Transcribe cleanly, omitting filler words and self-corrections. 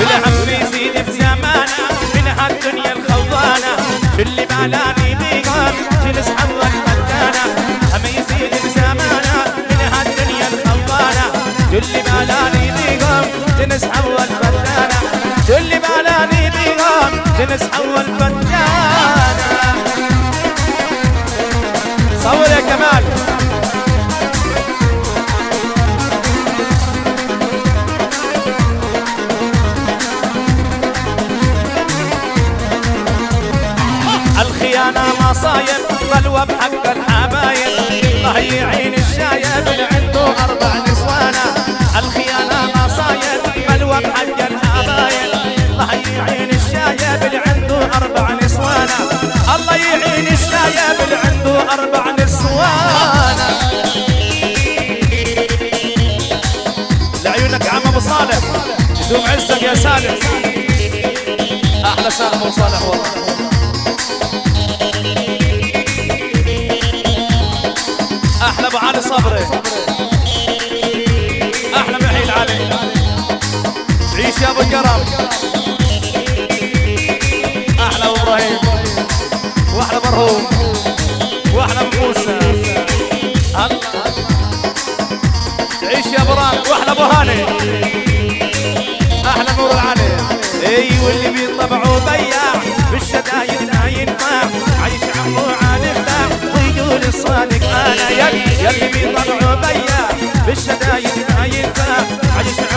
والهم بيزيد بزمانه من هالدنيا الخوانه اللي بالاني بيهم تنسحب الفتانه هم يزيد بزمانه من هالدنيا الخوانه اللي بالاني بيهم تنسحب الفتانه اللي بالاني بيهم تنسحب الفتانه. صور يا كمال. الخيانة مصايب بلوى بحق الحبايب الله يعين الشايب اللي عنده 4 نسوانه. الخيانة مصايب بلوى بحق الحبايب الله يعين الشايب اللي عنده 4 نسوانه. الله يعين الشايب اللي عنده 4 نسوانه. لعيونك عم ابو صالح دوم عزك يا سالم. احلى سالم ابو صالح والله. احلى ابو علي صبري. احلى محيل علي. عيش يا ابو الكرم. احلى ابو ابراهيم واحلى مرهوم واحلى ابو موسى. عيش يا ابو رام واحلى ابو هاني. احلى نور العلي. اي واللي بيطبعوا بياع بالشدايد ما ينفع عيش عمو علي ارتاح ويقول الصادق انا يلي بيطبعوا بياع بالشدايد ما ينفع عيش